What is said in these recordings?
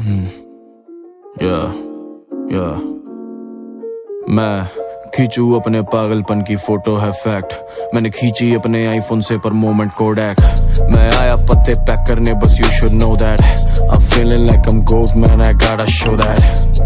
या मैं खींचू अपने पागलपन की फोटो है फैक्ट। मैंने खींची अपने आईफोन से पर मोमेंट कोडैक। मैं आया पत्ते पैक करने बस you should know that. I'm feeling like I'm gold man, I gotta show that,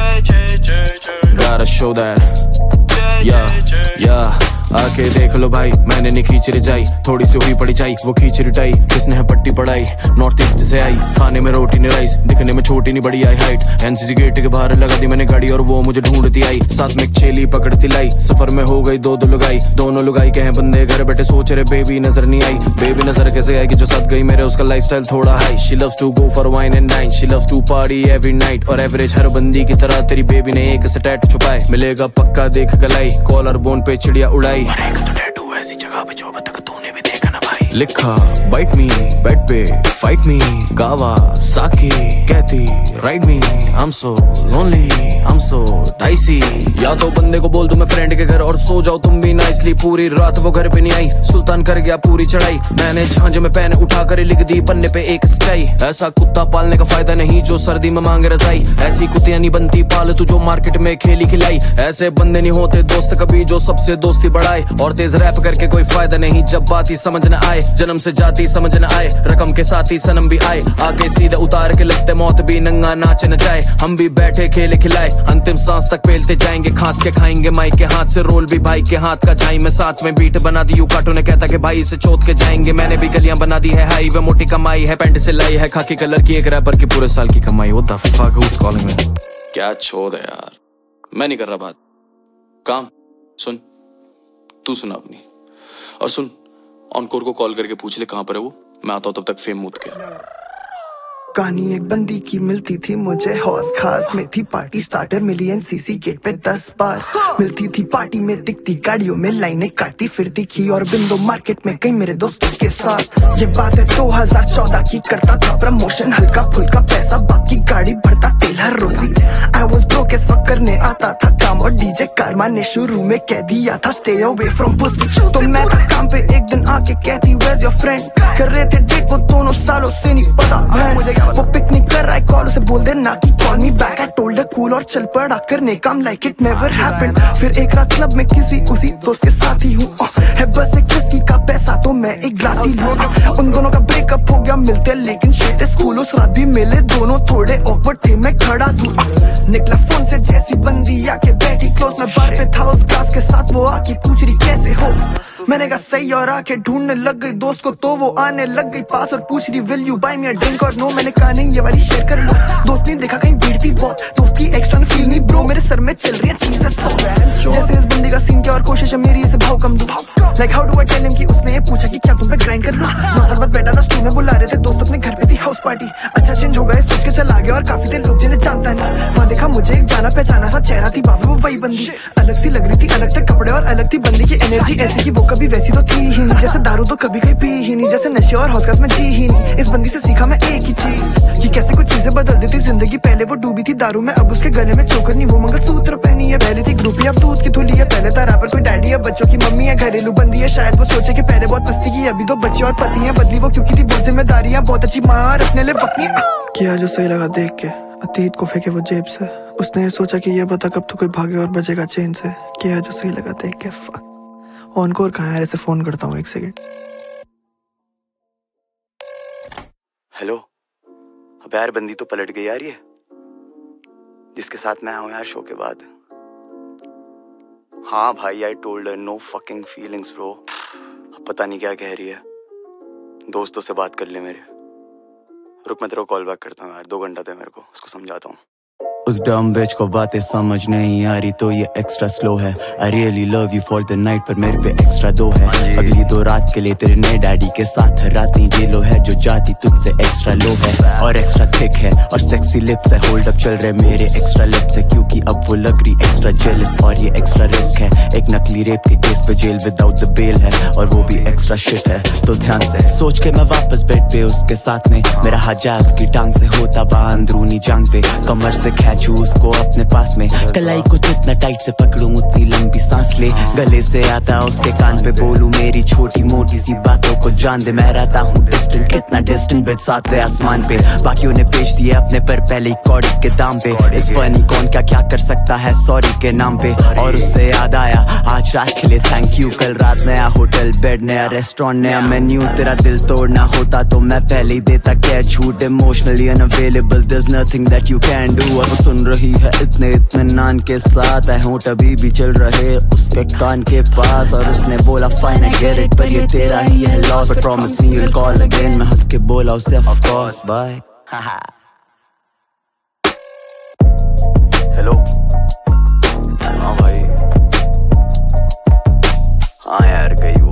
gotta show that। या आके देख लो भाई, मैंने नहीं खींच रजाई, थोड़ी सी हुई पड़ी चाई, वो खींच रिटाई, किसने है पट्टी पढ़ाई, नॉर्थ ईस्ट से आई, खाने में रोटी नहीं राइस, दिखने में छोटी नहीं बड़ी आई हाइट। एनसीसी गेट के बाहर लगा दी मैंने गाड़ी और वो मुझे ढूंढती आई, साथ में एक चेली पकड़ती लाई, सफर में हो गई दो लुगाई, दोनों लुगाई के हैं बंदे घर बैठे सोच रहे बेबी नजर नहीं आई। बेबी नजर कैसे आएगी जो साथ गई मेरे, उसका लाइफस्टाइल थोड़ा हाई। She loves to go for wine and dine, she loves to party every night, और एवरेज हर बंदी की तरह तेरी बेबी ने एक से टैटू छुपाए, मिलेगा पक्का देख गलाई, कॉलर बोन पे चिड़िया उड़ाई। ऐसी जगह पे जो अब तक तूने भी देखा ना भाई, लिखा बाइट मी बेड पे फाइट मी, गावा साकी कहती ride me, I'm so lonely, I'm so dicey। या तो बंदे को बोल दूं मैं फ्रेंड के घर और सो जाओ तुम भी नाइसली, पूरी रात वो घर पे नहीं आई, सुल्तान कर गया पूरी चढ़ाई, मैंने झांझे में पेन उठा कर लिख दी पन्ने पे एक स्टाई। ऐसा कुत्ता पालने का फायदा नहीं जो सर्दी में मांगे रजाई, ऐसी कुत्तियां नहीं बनती पालतू जो मार्केट में खेली खिलाई, ऐसे बंदे नहीं होते दोस्त कभी जो सबसे दोस्ती बढ़ाए, और तेज रैप करके कोई फायदा नहीं जब बात ही समझ न आए, जन्म से जाती समझ न आए, रकम के साथ ही सनम भी आए, आगे सीधे उतार के लगते मौत भी नंगा नाच नचाए, हम भी बैठे खेले खिलाए, अंतिम सांस तक पेलते जाएंगे, खांस के खाएंगे माइक के हाथ से रोल भी भाई के हाथ का जाई, मैं साथ में बीट बना दी, यू काटू ने कहता कि भाई से चोट के जाएंगे, मैंने भी गलियां बना दी है हाईवे, मोटी कमाई है पैंट से लाई है, खाकी कलर की एक रैपर की पूरे साल की कमाई। What the fuck, who's calling me? क्या छोड़ है यार, मैं नहीं कर रहा बात, काम सुन, तू सुना अपनी, और सुन ऑनकोर को कॉल करके पूछ ले कहाँ पर है वो, मैं आता हूँ तब तक फेम मूत के। कहानी एक बंदी की मिलती थी मुझे हौस खास में, थी पार्टी स्टार्टर मिली एनसीसी गेट पे 10 बार, मिलती थी पार्टी में दिखती गाड़ियों में लाइनें काटती फिरती थी, और बिंदु मार्केट में गई मेरे दोस्तों के साथ। ये बात है 2014 की, करता था प्रमोशन हल्का फुल्का पैसा, बाकी गाड़ी भरता तेल हर रोजी, I was broke as fuck, करने आता था काम, और डीजे कारमान ने शुरू में कह दिया था स्टे अवे फ्रॉम पुसी, तो मैं था काम पे एक दिन आके कहती वेयर्स योर फ्रेंड, कर रहे थे डेट वो दोनों सालों से नहीं पता, वो पिकनिक कर रहा है कॉल उसे बोल दे ना कि call me back, I told her cool और चल पड़ा करने काम लाइक इट नेवर हैपेंड। फिर एक रात क्लब में किसी उसी दोस्त के साथ ही हूँ, है बस एक विस्की का पैसा तो मैं एक ग्लास ही लूं, उन दोनों का ब्रेकअप हो गया मिलते लेकिन शेट स्कूल उस रात भी मिले, दोनों थोड़े ऑकवर्ड थे मैं खड़ा दूं, निकला फोन से जैसी बंदी आके बैठी क्लोज, मैं बार पे था उस ग्लास के साथ, वो आके पूछ रही कैसे हो, मैंने कहा सही, और आके ढूंढने लग गई दोस्त को, तो वो आने लग गई पास और पूछ रही will you buy me a drink और नो, मैंने कहा नहीं ये वाली शेयर कर लो, दोस्त ने देखा कहीं भीड़ थी बहुत, दोस्त की एक्स्ट्रा फील नहीं ब्रो, मेरे सर में चल रही है चीजें सो, जैसे इस बंदी का सीन क्या और कोशिश है मेरी इसे भाव कम दूं, like how do I tell him कि उसने ये पूछा कि क्या तुम पे ग्राइंड कर लूं, नौसर बाद बैठा था स्टूल में बुला रहे थे दोस्त अपने घर पे थी हाउस पार्टी, अच्छा चेंज हो गए सोच के चला गया, और काफी थे लोग जिन्हें जानता नहीं, वहाँ देखा मुझे एक जाना पहचाना सा चेहरा थी, बाबू वो वही बंदी, अलग सी लग रही थी, अलग थे कपड़े और अलग थी बंदी की एनर्जी, ऐसी की वो कभी वैसी तो थी ही नहीं, जैसे दारू तो कभी कहीं पी ही नहीं, जैसे नशे और हौसला में जी ही नहीं, इस बंदी से सीखा मैं एक ही चीज कि कैसे कुछ चीजें बदल देती जिंदगी, पहले वो डूबी थी दारू में अब उसके गले में चोकर नहीं, वो मंगलसूत्र पहनी है, पहले थी ग्रुपी अब दूध की थैली है, पहले था रैपर कोई डैडी है, बच्चों की मम्मी है, घरेलू बंदी है, शायद वो सोचे कि पहले बहुत मस्ती की अभी दो बच्चे और पति हैं, बदली वो क्योंकि थी बहुत जिम्मेदारियां, बहुत अच्छी माँ रखने ले वक्त किया जो सही लगा देख के, अतीत को फेंके वो जेब से, उसने ये सोचा कि ये बता कब तो कोई भागे और बचेगा चेन से, किया जो सही लगा देख के। फक ऑनकोर कहाँ है, ऐसे फोन करता हूँ एक सेकंड। हेलो, अब यार बंदी तो पलट गई यार, ये जिसके साथ मैं आऊँ यार शो के बाद। हाँ भाई, I told her no fucking feelings bro, अब पता नहीं क्या कह रही है, दोस्तों से बात कर ले मेरे, रुक मैं तेरे को कॉल बैक करता हूँ यार, 2 घंटा दे मेरे को, उसको समझाता हूँ। उस डम बिच को बातें समझ नहीं आ रही तो ये एक्स्ट्रा स्लो है, I really love you for the night पर मेरे पे एक्स्ट्रा दो है, अगली 2 रात के लिए तेरे नए डैडी के साथ रात नहीं जेलो है, जो जाती तुझसे एक्स्ट्रा लो है और एक्स्ट्रा थिक है, और सेक्सी लिप्स है, होल्ड अप चल रहे मेरे एक्स्ट्रा लिप्स है, क्योंकि अब वो लग रही एक्स्ट्रा जेलस, और ये एक्स्ट्रा रिस्क है, एक नकली रेप के केस पे जेल विदाउट द बेल है, और वो भी एक्स्ट्रा शिट है, तो ध्यान से सोच के मैं वापस बेड पे उसके साथ में, मेरा हाथ जा उसकी टांग से होता वहाँ अंदरूनी जांग पे, कमर से छू उसको अपने पास में, कलाई को जितना टाइट से पकड़ूं उतनी लंबी सांस ले, गले से आता उसके कान पे बोलूं मेरी छोटी मोटी सी बातों को जान दे। मैं रहता हूँ डिस्टेंट, कितना डिस्टेंट बिट सातवें आसमान पे, बाकियों ने बेच दिए अपने पर पहले ही कौड़ी के दाम पे। इस फनी कौन क्या कर सकता है सॉरी के नाम पे। और उससे याद आया आज रात के लिए थैंक यू, कल रात नया होटल बेड नया रेस्टोरेंट नया मेन्यू, तेरा दिल तोड़ना होता तो मैं पहले ही देता क्या झूठ। Emotionally unavailable there's nothing that you can do। अब सुन रही है इतने इत्मीनान के साथ, है होंठ अभी भी चल रहे उसके कान के पास, और उसने बोला फाइन आई गेट इट पर ये तेरा ही है loss, but promise me you'll call again। मैं हंस के बोला उसे ऑफ कोर्स बाय। हेलो, हाँ भाई, हाँ यार कई